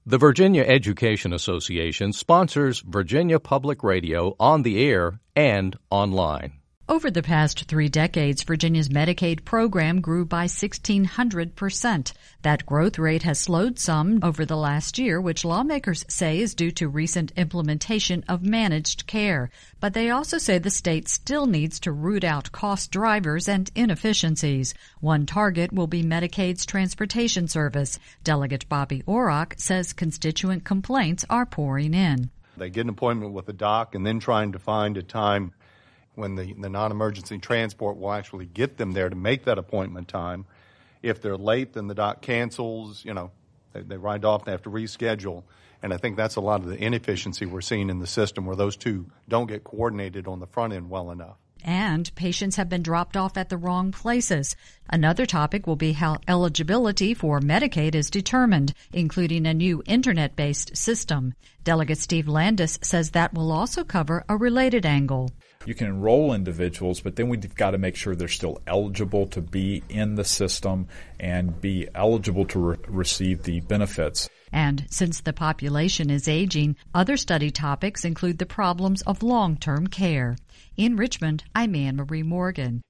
The Virginia Education Association sponsors Virginia Public Radio on the air and online. Over the past 3 decades, Virginia's Medicaid program grew by 1,600%. That growth rate has slowed some over the last year, which lawmakers say is due to recent implementation of managed care. But they also say the state still needs to root out cost drivers and inefficiencies. One target will be Medicaid's transportation service. Delegate Bobby Orrock says constituent complaints are pouring in. They get an appointment with a doc and then trying to find a time when the non-emergency transport will actually get them there to make that appointment time. If they're late, then the doc cancels, they ride off, they have to reschedule. And I think that's a lot of the inefficiency we're seeing in the system where those two don't get coordinated on the front end well enough. And patients have been dropped off at the wrong places. Another topic will be how eligibility for Medicaid is determined, including a new internet-based system. Delegate Steve Landis says that will also cover a related angle. You can enroll individuals, but then we've got to make sure they're still eligible to be in the system and be eligible to receive the benefits. And since the population is aging, other study topics include the problems of long-term care. In Richmond, I'm Anne Marie Morgan.